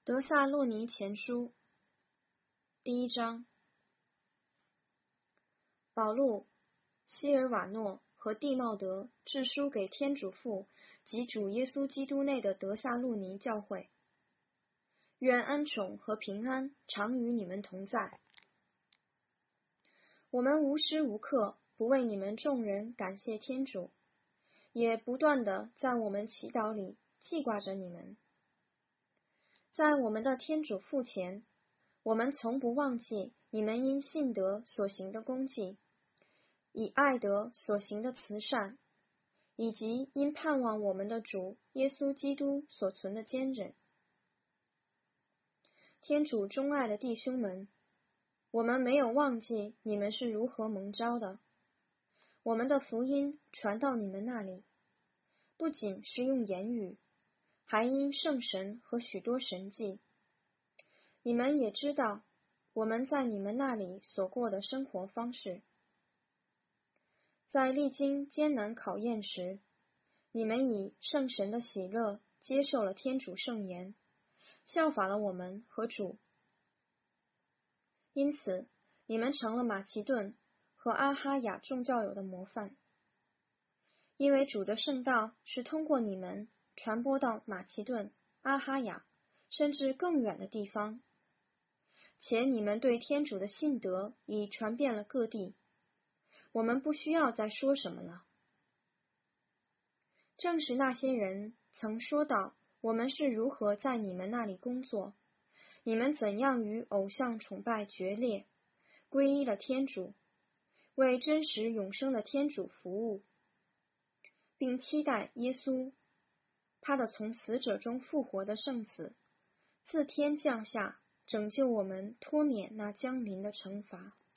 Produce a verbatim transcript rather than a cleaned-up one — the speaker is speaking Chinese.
得萨洛尼前书第一章，保禄、西尔瓦诺和蒂茂德致书给天主父及主耶稣基督内的得萨洛尼教会，愿恩宠和平安常与你们同在。我们无时无刻不为你们众人感谢天主，也不断地在我们祈祷里记挂着你们。在我们的天主父前，我们从不忘记你们因信德所行的功绩，以爱德所行的慈善，以及因盼望我们的主耶稣基督所存的坚忍。天主钟爱的弟兄们，我们没有忘记你们是如何蒙召的。我们的福音传到你们那里，不仅是用言语，还因圣神和许多神迹。你们也知道我们在你们那里所过的生活方式。在历经艰难考验时，你们以圣神的喜乐接受了天主圣言，效法了我们和主。因此，你们成了马其顿和阿哈亚众教友的模范。因为主的圣道是通过你们传播到马其顿、阿哈亚，甚至更远的地方，且你们对天主的信德已传遍了各地，我们不需要再说什么了。正是那些人曾说到我们是如何在你们那里工作，你们怎样与偶像崇拜决裂，皈依了天主，为真实永生的天主服务，并期待耶稣，他的从死者中复活的圣子，自天降下，拯救我们脱免那将临的惩罚。